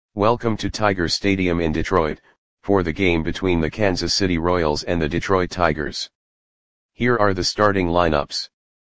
Welcome to Tiger Stadium in Detroit, for the game between the Kansas City Royals and the Detroit Tigers. Here are the starting lineups.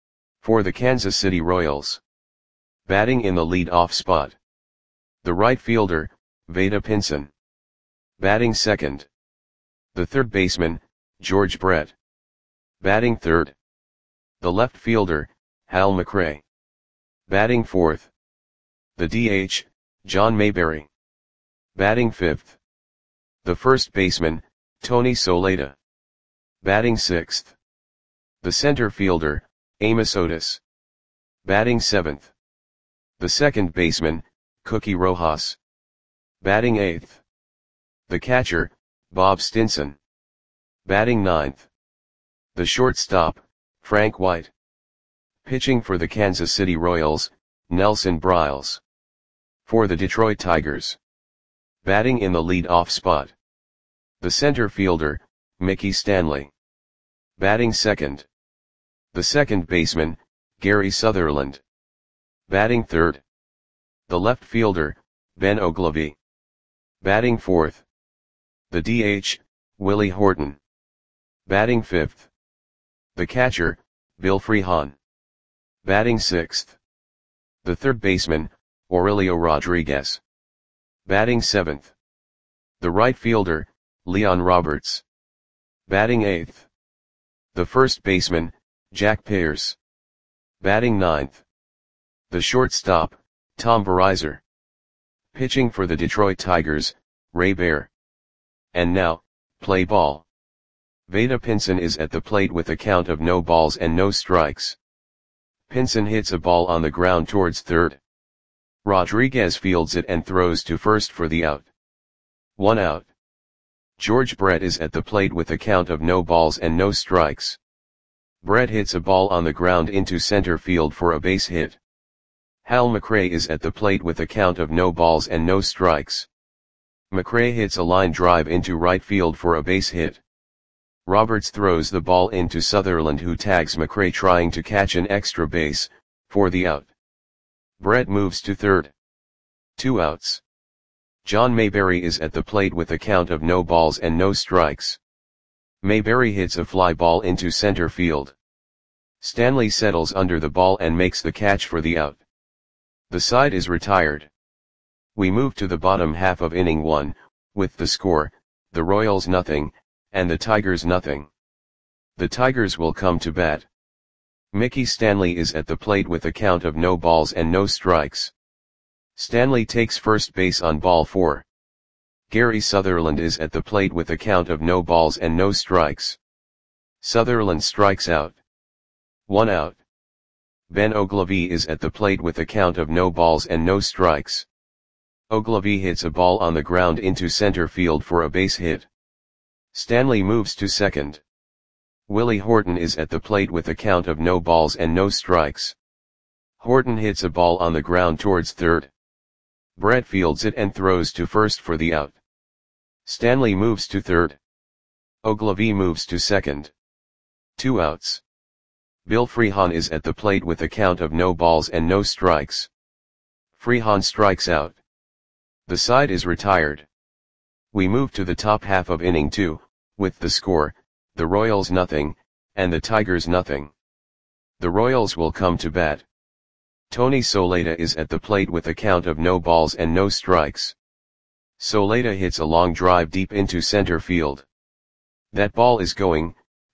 For the Kansas City Royals. Batting in the lead-off spot. The right fielder, Vada Pinson. Batting second. The third baseman, George Brett. Batting third. The left fielder, Hal McRae. Batting fourth. The DH, John Mayberry. Batting fifth. The first baseman, Tony Soleta. Batting sixth. The center fielder, Amos Otis. Batting seventh. The second baseman, Cookie Rojas. Batting eighth. The catcher, Bob Stinson. Batting ninth. The shortstop, Frank White. Pitching for the Kansas City Royals, Nelson Briles. For the Detroit Tigers. Batting in the lead-off spot. The center fielder, Mickey Stanley. Batting second. The second baseman, Gary Sutherland. Batting third. The left fielder, Ben Oglivie. Batting fourth. The DH, Willie Horton. Batting fifth. The catcher, Bill Freehan. Batting sixth. The third baseman, Aurelio Rodriguez. Batting seventh. The right fielder, Leon Roberts. Batting eighth. The first baseman, Jack Pierce. Batting ninth. The shortstop, Tom Verizar. Pitching for the Detroit Tigers, Ray Bear. And now, play ball. Vada Pinson is at the plate with a count of no balls and no strikes. Pinson hits a ball on the ground towards third. Rodriguez fields it and throws to first for the out. 1 out. George Brett is at the plate with a count of no balls and no strikes. Brett hits a ball on the ground into center field for a base hit. Hal McRae is at the plate with a count of no balls and no strikes. McRae hits a line drive into right field for a base hit. Roberts throws the ball into Sutherland, who tags McRae trying to catch an extra base, for the out. Brett moves to third. 2 outs. John Mayberry is at the plate with a count of no balls and no strikes. Mayberry hits a fly ball into center field. Stanley settles under the ball and makes the catch for the out. The side is retired. We move to the bottom half of inning 1, with the score, the Royals nothing, and the Tigers nothing. The Tigers will come to bat. Mickey Stanley is at the plate with a count of no balls and no strikes. Stanley takes first base on ball 4. Gary Sutherland is at the plate with a count of no balls and no strikes. Sutherland strikes out. 1 out. Ben Oglivie is at the plate with a count of no balls and no strikes. Oglivie hits a ball on the ground into center field for a base hit. Stanley moves to second. Willie Horton is at the plate with a count of no balls and no strikes. Horton hits a ball on the ground towards third. Brett fields it and throws to first for the out. Stanley moves to third. Oglivie moves to second. 2 outs. Bill Freehan is at the plate with a count of no balls and no strikes. Freehan strikes out. The side is retired. We move to the top half of inning 2, with the score, the Royals nothing, and the Tigers nothing. The Royals will come to bat. Tony Soleta is at the plate with a count of no balls and no strikes. Soleta hits a long drive deep into center field. That ball is gone.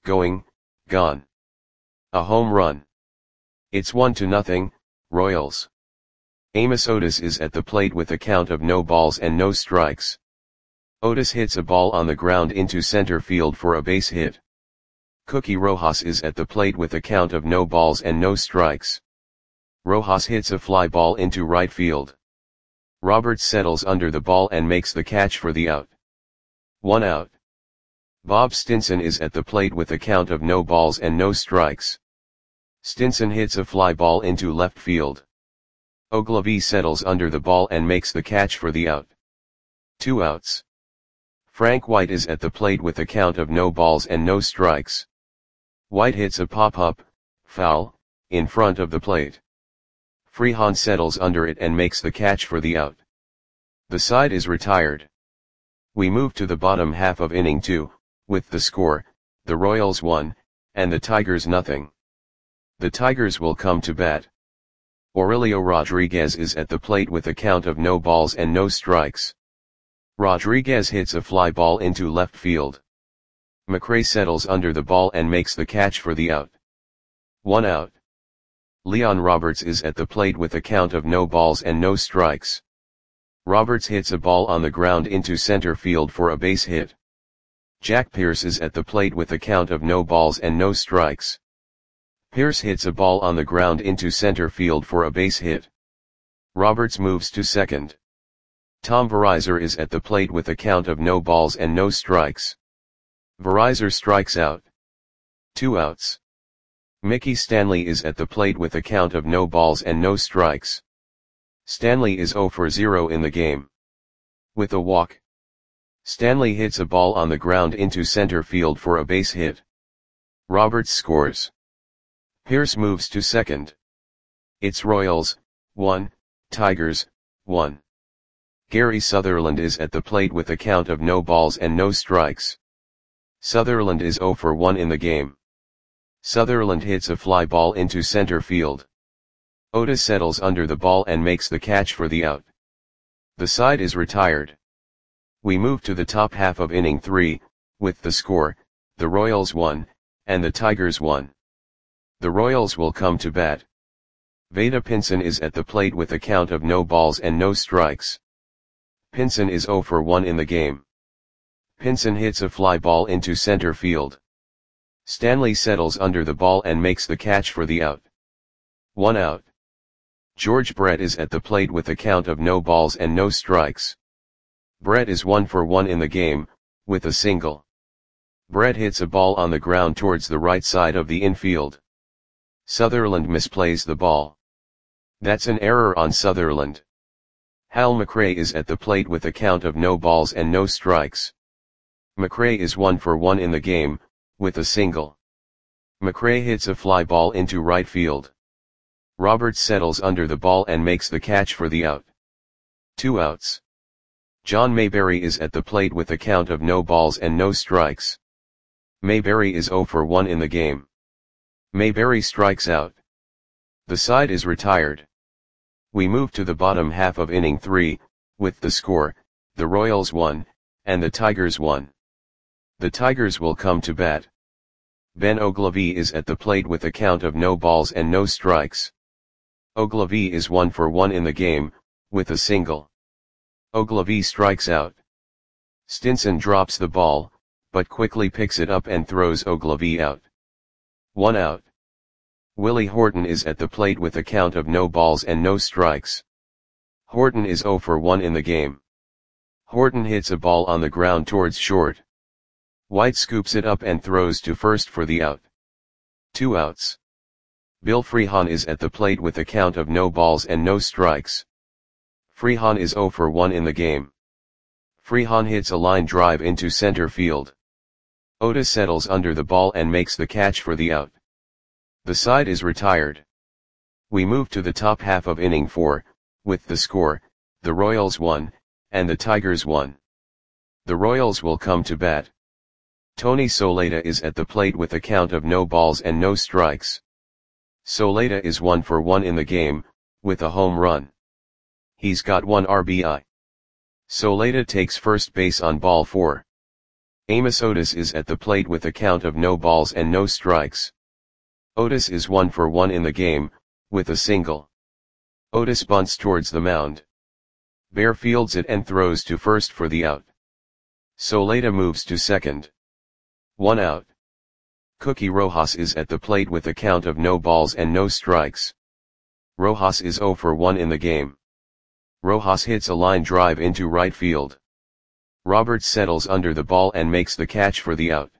A home run. It's 1-0, Royals. Amos Otis is at the plate with a count of no balls and no strikes. Otis hits a ball on the ground into center field for a base hit. Cookie Rojas is at the plate with a count of no balls and no strikes. Rojas hits a fly ball into right field. Roberts settles under the ball and makes the catch for the out. 1 out. Bob Stinson is at the plate with a count of no balls and no strikes. Stinson hits a fly ball into left field. Oglivie settles under the ball and makes the catch for the out. 2 outs. Frank White is at the plate with a count of no balls and no strikes. White hits a pop-up, foul, in front of the plate. Freehan settles under it and makes the catch for the out. The side is retired. We move to the bottom half of inning 2, with the score, the Royals 1, and the Tigers nothing. The Tigers will come to bat. Aurelio Rodriguez is at the plate with a count of no balls and no strikes. Rodriguez hits a fly ball into left field. McRae settles under the ball and makes the catch for the out. 1 out. Leon Roberts is at the plate with a count of no balls and no strikes. Roberts hits a ball on the ground into center field for a base hit. Jack Pierce is at the plate with a count of no balls and no strikes. Pierce hits a ball on the ground into center field for a base hit. Roberts moves to second. Tom Verizar is at the plate with a count of no balls and no strikes. Verizar strikes out. 2 outs. Mickey Stanley is at the plate with a count of no balls and no strikes. Stanley is 0 for 0 in the game. With a walk. Stanley hits a ball on the ground into center field for a base hit. Roberts scores. Pierce moves to second. It's Royals, 1, Tigers, 1. Gary Sutherland is at the plate with a count of no balls and no strikes. Sutherland is 0 for 1 in the game. Sutherland hits a fly ball into center field. Otis settles under the ball and makes the catch for the out. The side is retired. We move to the top half of inning 3, with the score, the Royals 1, and the Tigers 1. The Royals will come to bat. Vada Pinson is at the plate with a count of no balls and no strikes. Pinson is 0 for 1 in the game. Pinson hits a fly ball into center field. Stanley settles under the ball and makes the catch for the out. 1 out. George Brett is at the plate with a count of no balls and no strikes. Brett is 1 for 1 in the game, with a single. Brett hits a ball on the ground towards the right side of the infield. Sutherland misplays the ball. That's an error on Sutherland. Hal McRae is at the plate with a count of no balls and no strikes. McRae is 1 for 1 in the game, with a single. McRae hits a fly ball into right field. Roberts settles under the ball and makes the catch for the out. 2 outs. John Mayberry is at the plate with a count of no balls and no strikes. Mayberry is 0 for 1 in the game. Mayberry strikes out. The side is retired. We move to the bottom half of inning 3, with the score, the Royals 1, and the Tigers 1. The Tigers will come to bat. Ben Oglivie is at the plate with a count of no balls and no strikes. Oglivie is 1 for 1 in the game, with a single. Oglivie strikes out. Stinson drops the ball, but quickly picks it up and throws Oglivie out. 1 out. Willie Horton is at the plate with a count of no balls and no strikes. Horton is 0 for 1 in the game. Horton hits a ball on the ground towards short. White scoops it up and throws to first for the out. 2 outs. Bill Freehan is at the plate with a count of no balls and no strikes. Freehan is 0 for 1 in the game. Freehan hits a line drive into center field. Otis settles under the ball and makes the catch for the out. The side is retired. We move to the top half of inning 4, with the score, the Royals 1, and the Tigers 1. The Royals will come to bat. Tony Soleta is at the plate with a count of no balls and no strikes. Soleta is 1 for 1 in the game, with a home run. He's got 1 RBI. Soleta takes first base on ball 4. Amos Otis is at the plate with a count of no balls and no strikes. Otis is 1 for 1 in the game, with a single. Otis bunts towards the mound. Bear fields it and throws to first for the out. Soleta moves to second. 1 out. Cookie Rojas is at the plate with a count of no balls and no strikes. Rojas is 0 for 1 in the game. Rojas hits a line drive into right field. Roberts settles under the ball and makes the catch for the out.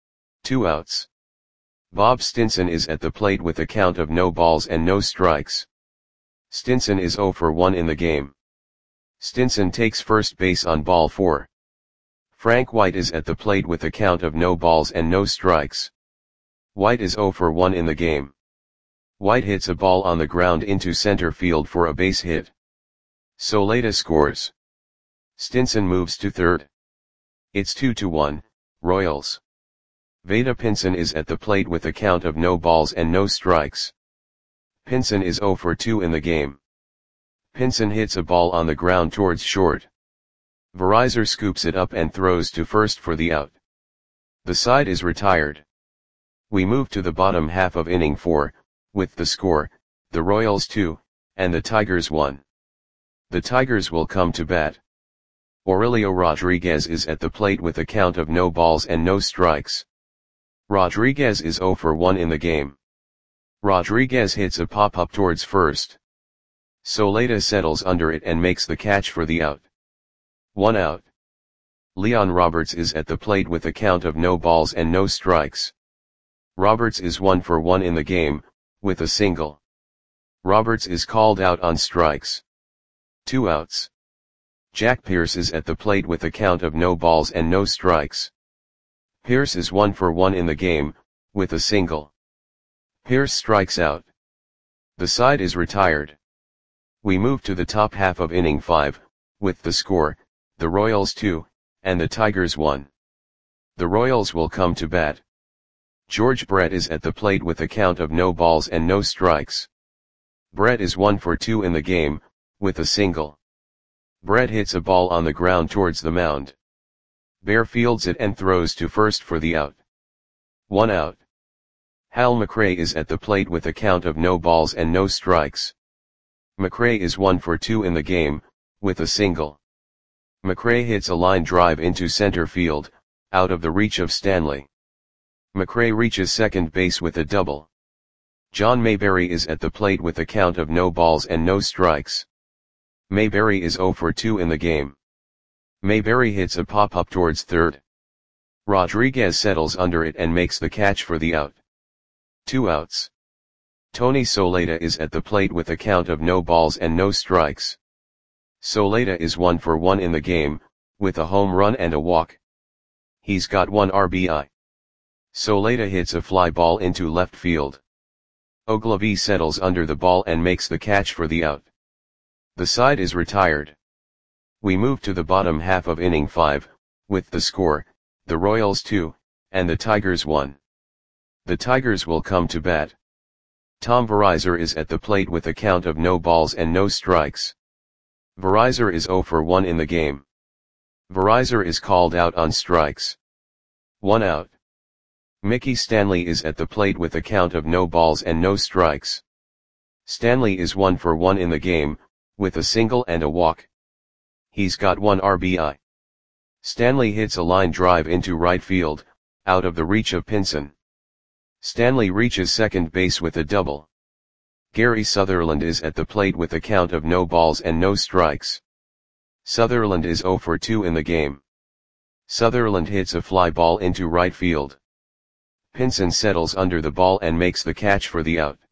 2 outs. Bob Stinson is at the plate with a count of no balls and no strikes. Stinson is 0 for 1 in the game. Stinson takes first base on ball 4. Frank White is at the plate with a count of no balls and no strikes. White is 0 for 1 in the game. White hits a ball on the ground into center field for a base hit. Soleta scores. Stinson moves to third. It's 2-1, Royals. Veda Pinson is at the plate with a count of no balls and no strikes. Pinson is 0 for 2 in the game. Pinson hits a ball on the ground towards short. Verizor scoops it up and throws to first for the out. The side is retired. We move to the bottom half of inning 4, with the score, the Royals 2, and the Tigers 1. The Tigers will come to bat. Aurelio Rodriguez is at the plate with a count of no balls and no strikes. Rodriguez is 0 for 1 in the game. Rodriguez hits a pop-up towards first. Soleta settles under it and makes the catch for the out. 1 out. Leon Roberts is at the plate with a count of no balls and no strikes. Roberts is 1 for 1 in the game, with a single. Roberts is called out on strikes. 2 outs. Jack Pierce is at the plate with a count of no balls and no strikes. Pierce is 1 for 1 in the game, with a single. Pierce strikes out. The side is retired. We move to the top half of inning 5, with the score, the Royals 2, and the Tigers 1. The Royals will come to bat. George Brett is at the plate with a count of no balls and no strikes. Brett is 1 for 2 in the game, with a single. Brett hits a ball on the ground towards the mound. Bear fields it and throws to first for the out. 1 out. Hal McRae is at the plate with a count of no balls and no strikes. McRae is 1 for 2 in the game, with a single. McRae hits a line drive into center field, out of the reach of Stanley. McRae reaches second base with a double. John Mayberry is at the plate with a count of no balls and no strikes. Mayberry is 0 for 2 in the game. Mayberry hits a pop-up towards third. Rodriguez settles under it and makes the catch for the out. 2 outs. Tony Soleta is at the plate with a count of no balls and no strikes. Soleta is 1 for 1 in the game, with a home run and a walk. He's got 1 RBI. Soleta hits a fly ball into left field. Ogilvie settles under the ball and makes the catch for the out. The side is retired. We move to the bottom half of inning 5, with the score, the Royals 2, and the Tigers 1. The Tigers will come to bat. Tom Verizor is at the plate with a count of no balls and no strikes. Verizor is 0 for 1 in the game. Verizor is called out on strikes. 1 out. Mickey Stanley is at the plate with a count of no balls and no strikes. Stanley is 1 for 1 in the game, with a single and a walk. He's got 1 RBI. Stanley hits a line drive into right field, out of the reach of Pinson. Stanley reaches second base with a double. Gary Sutherland is at the plate with a count of no balls and no strikes. Sutherland is 0 for 2 in the game. Sutherland hits a fly ball into right field. Pinson settles under the ball and makes the catch for the out.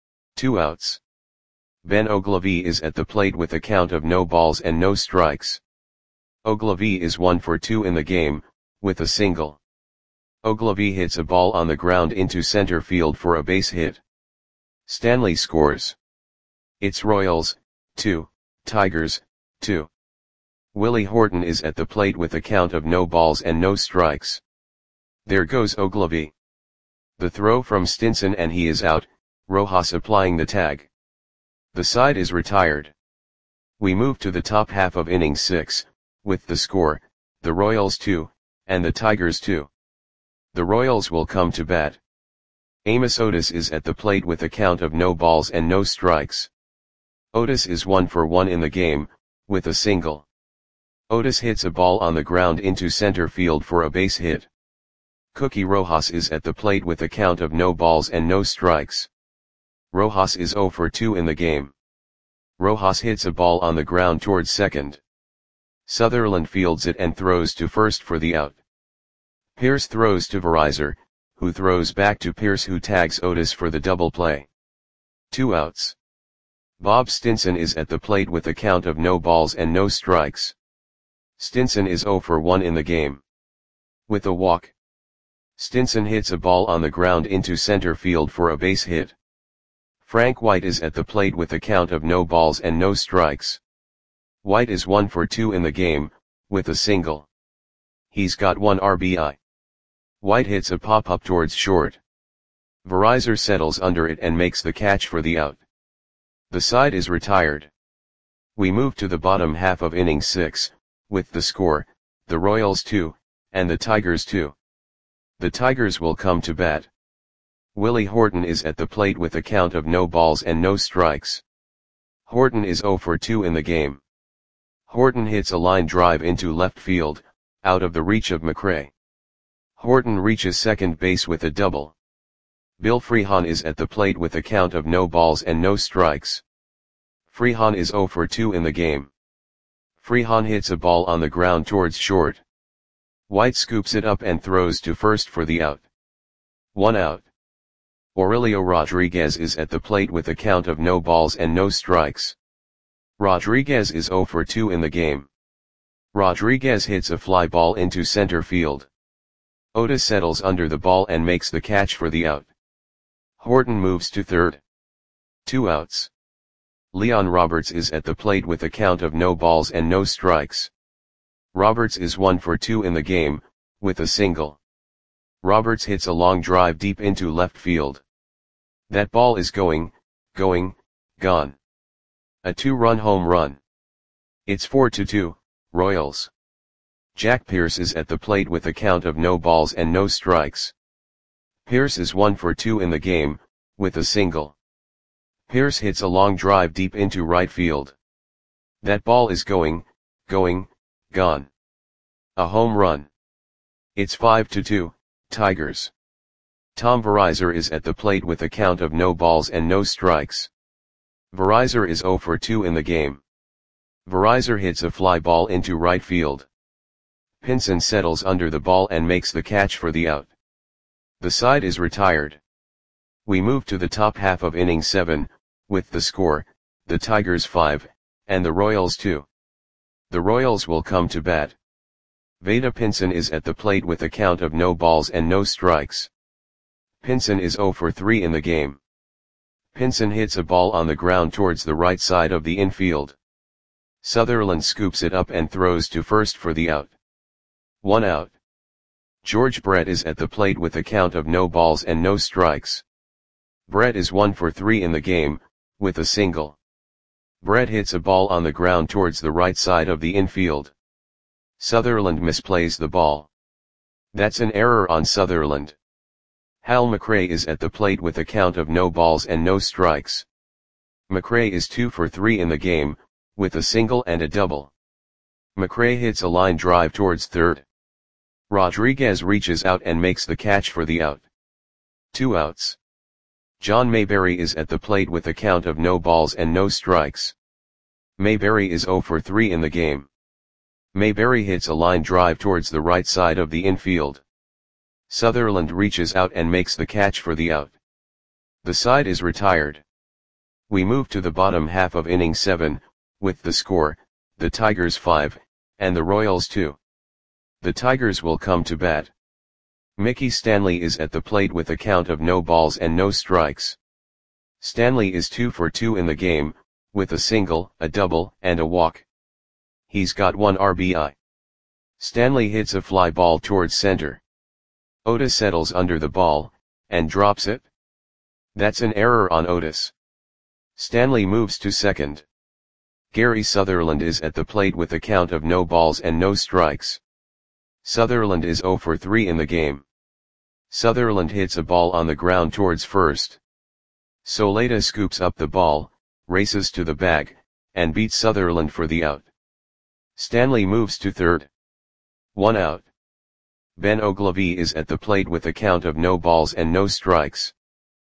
2 outs. Ben Ogilvie is at the plate with a count of no balls and no strikes. Ogilvie is 1 for 2 in the game, with a single. Ogilvie hits a ball on the ground into center field for a base hit. Stanley scores. It's Royals, 2, Tigers, 2. Willie Horton is at the plate with a count of no balls and no strikes. There goes Ogilvie. The throw from Stinson and he is out, Rojas applying the tag. The side is retired. We move to the top half of inning 6, with the score, the Royals 2, and the Tigers 2. The Royals will come to bat. Amos Otis is at the plate with a count of no balls and no strikes. Otis is 1 for 1 in the game, with a single. Otis hits a ball on the ground into center field for a base hit. Cookie Rojas is at the plate with a count of no balls and no strikes. Rojas is 0 for 2 in the game. Rojas hits a ball on the ground towards second. Sutherland fields it and throws to first for the out. Pierce throws to Verizor, who throws back to Pierce, who tags Otis for the double play. 2 outs. Bob Stinson is at the plate with a count of no balls and no strikes. Stinson is 0 for 1 in the game. With a walk. Stinson hits a ball on the ground into center field for a base hit. Frank White is at the plate with a count of no balls and no strikes. White is 1 for 2 in the game, with a single. He's got 1 RBI. White hits a pop-up towards short. Verizor settles under it and makes the catch for the out. The side is retired. We move to the bottom half of inning 6, with the score, the Royals 2, and the Tigers 2. The Tigers will come to bat. Willie Horton is at the plate with a count of no balls and no strikes. Horton is 0 for 2 in the game. Horton hits a line drive into left field, out of the reach of McRae. Horton reaches second base with a double. Bill Freehan is at the plate with a count of no balls and no strikes. Freehan is 0 for 2 in the game. Freehan hits a ball on the ground towards short. White scoops it up and throws to first for the out. 1 out. Aurelio Rodriguez is at the plate with a count of no balls and no strikes. Rodriguez is 0 for 2 in the game. Rodriguez hits a fly ball into center field. Otis settles under the ball and makes the catch for the out. Horton moves to third. 2 outs. Leon Roberts is at the plate with a count of no balls and no strikes. Roberts is 1 for 2 in the game, with a single. Roberts hits a long drive deep into left field. That ball is going, gone. A 2-run home run. It's 4-2, Royals. Jack Pierce is at the plate with a count of no balls and no strikes. Pierce is 1 for 2 in the game, with a single. Pierce hits a long drive deep into right field. That ball is going, gone. A home run. It's 5-2, Tigers. Tom Verizor is at the plate with a count of no balls and no strikes. Verizor is 0 for 2 in the game. Verizor hits a fly ball into right field. Pinson settles under the ball and makes the catch for the out. The side is retired. We move to the top half of inning 7, with the score, the Tigers 5, and the Royals 2. The Royals will come to bat. Vada Pinson is at the plate with a count of no balls and no strikes. Pinson is 0 for 3 in the game. Pinson hits a ball on the ground towards the right side of the infield. Sutherland scoops it up and throws to first for the out. 1 out. George Brett is at the plate with a count of no balls and no strikes. Brett is 1 for 3 in the game, with a single. Brett hits a ball on the ground towards the right side of the infield. Sutherland misplays the ball. That's an error on Sutherland. Hal McRae is at the plate with a count of no balls and no strikes. McRae is 2 for 3 in the game, with a single and a double. McRae hits a line drive towards third. Rodriguez reaches out and makes the catch for the out. 2 outs. John Mayberry is at the plate with a count of no balls and no strikes. Mayberry is 0 for 3 in the game. Mayberry hits a line drive towards the right side of the infield. Sutherland reaches out and makes the catch for the out. The side is retired. We move to the bottom half of inning 7, with the score, the Tigers 5, and the Royals 2. The Tigers will come to bat. Mickey Stanley is at the plate with a count of no balls and no strikes. Stanley is 2 for 2 in the game, with a single, a double, and a walk. He's got 1 RBI. Stanley hits a fly ball towards center. Otis settles under the ball, and drops it. That's an error on Otis. Stanley moves to second. Gary Sutherland is at the plate with a count of no balls and no strikes. Sutherland is 0 for 3 in the game. Sutherland hits a ball on the ground towards first. Soleta scoops up the ball, races to the bag, and beats Sutherland for the out. Stanley moves to third. 1 out. Ben Ogilvie is at the plate with a count of no balls and no strikes.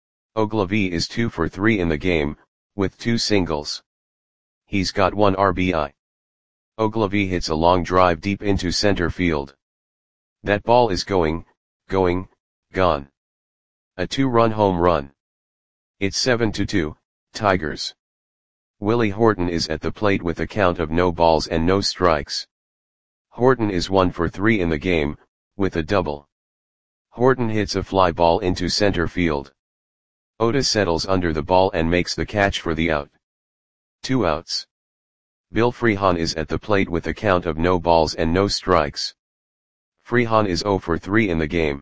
Ogilvie is 2 for 3 in the game, with 2 singles. He's got 1 RBI. Ogilvie hits a long drive deep into center field. That ball is going, gone. A 2-run home run. It's 7-2, Tigers. Willie Horton is at the plate with a count of no balls and no strikes. Horton is 1 for 3 in the game, with a double. Horton hits a fly ball into center field. Otis settles under the ball and makes the catch for the out. 2 outs. Bill Freehan is at the plate with a count of no balls and no strikes. Freehan is 0 for 3 in the game.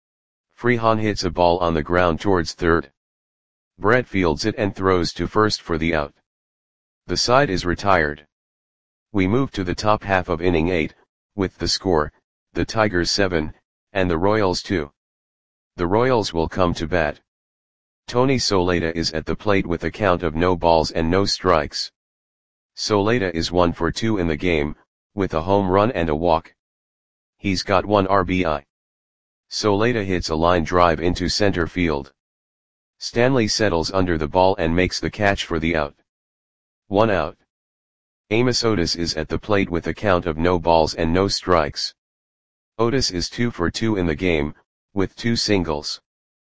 Freehan hits a ball on the ground towards third. Brett fields it and throws to first for the out. The side is retired. We move to the top half of inning 8, with the score, the Tigers 7, and the Royals 2. The Royals will come to bat. Tony Soleta is at the plate with a count of no balls and no strikes. Soleta is 1 for 2 in the game, with a home run and a walk. He's got 1 RBI. Soleta hits a line drive into center field. Stanley settles under the ball and makes the catch for the out. 1 out. Amos Otis is at the plate with a count of no balls and no strikes. Otis is 2 for 2 in the game, with 2 singles.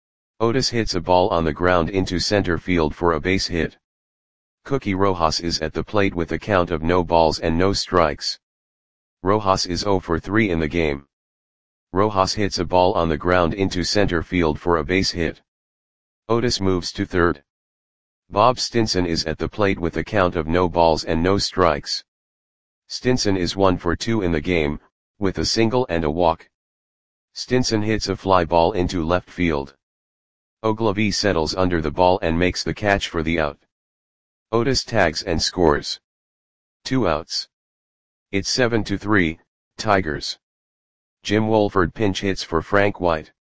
Otis hits a ball on the ground into center field for a base hit. Cookie Rojas is at the plate with a count of no balls and no strikes. Rojas is 0 for 3 in the game. Rojas hits a ball on the ground into center field for a base hit. Otis moves to third. Bob Stinson is at the plate with a count of no balls and no strikes. Stinson is 1 for 2 in the game, with a single and a walk. Stinson hits a fly ball into left field. Ogilvie settles under the ball and makes the catch for the out. Otis tags and scores. 2 outs. It's 7-3, Tigers. Jim Wolford pinch hits for Frank White.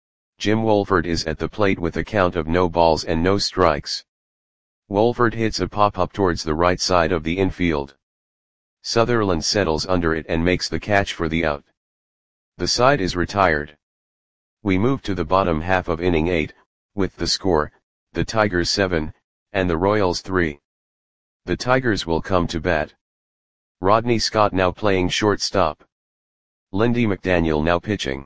Jim Wolford is at the plate with a count of no balls and no strikes. Wolford hits a pop-up towards the right side of the infield. Sutherland settles under it and makes the catch for the out. The side is retired. We move to the bottom half of inning 8, with the score, the Tigers 7, and the Royals 3. The Tigers will come to bat. Rodney Scott now playing shortstop. Lindy McDaniel now pitching.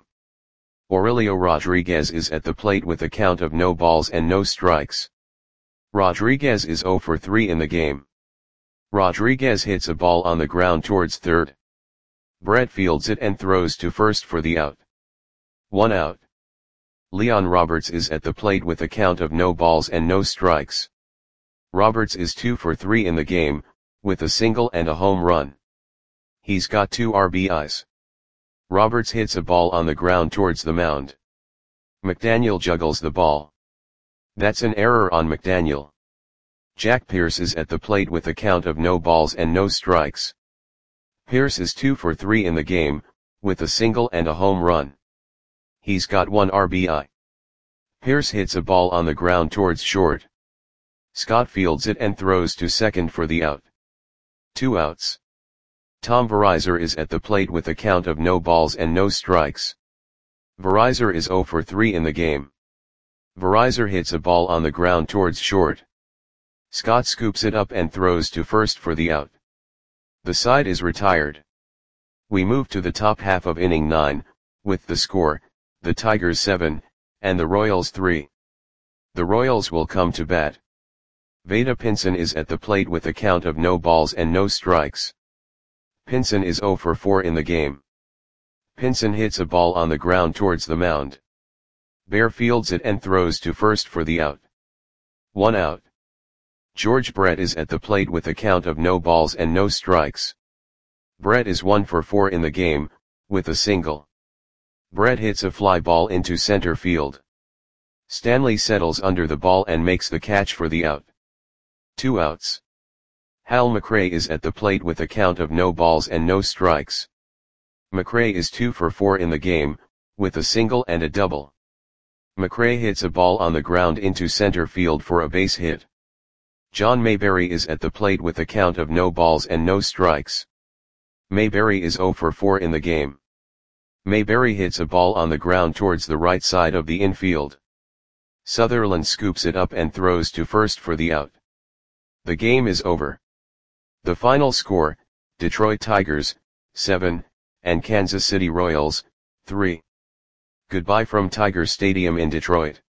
Aurelio Rodriguez is at the plate with a count of no balls and no strikes. Rodriguez is 0 for 3 in the game. Rodriguez hits a ball on the ground towards third. Brett fields it and throws to first for the out. 1 out. Leon Roberts is at the plate with a count of no balls and no strikes. Roberts is 2 for 3 in the game, with a single and a home run. He's got 2 RBIs. Roberts hits a ball on the ground towards the mound. McDaniel juggles the ball. That's an error on McDaniel. Jack Pierce is at the plate with a count of no balls and no strikes. Pierce is 2 for 3 in the game, with a single and a home run. He's got 1 RBI. Pierce hits a ball on the ground towards short. Scott fields it and throws to second for the out. 2 outs. Tom Verizor is at the plate with a count of no balls and no strikes. Verizor is 0 for 3 in the game. Verizor hits a ball on the ground towards short. Scott scoops it up and throws to first for the out. The side is retired. We move to the top half of inning 9, with the score, the Tigers 7, and the Royals 3. The Royals will come to bat. Vada Pinson is at the plate with a count of no balls and no strikes. Pinson is 0 for 4 in the game. Pinson hits a ball on the ground towards the mound. Bear fields it and throws to first for the out. 1 out. George Brett is at the plate with a count of no balls and no strikes. Brett is 1 for 4 in the game, with a single. Brett hits a fly ball into center field. Stanley settles under the ball and makes the catch for the out. 2 outs. Hal McRae is at the plate with a count of no balls and no strikes. McRae is 2 for 4 in the game, with a single and a double. McRae hits a ball on the ground into center field for a base hit. John Mayberry is at the plate with a count of no balls and no strikes. Mayberry is 0 for 4 in the game. Mayberry hits a ball on the ground towards the right side of the infield. Sutherland scoops it up and throws to first for the out. The game is over. The final score, Detroit Tigers, 7, and Kansas City Royals, 3. Goodbye from Tiger Stadium in Detroit.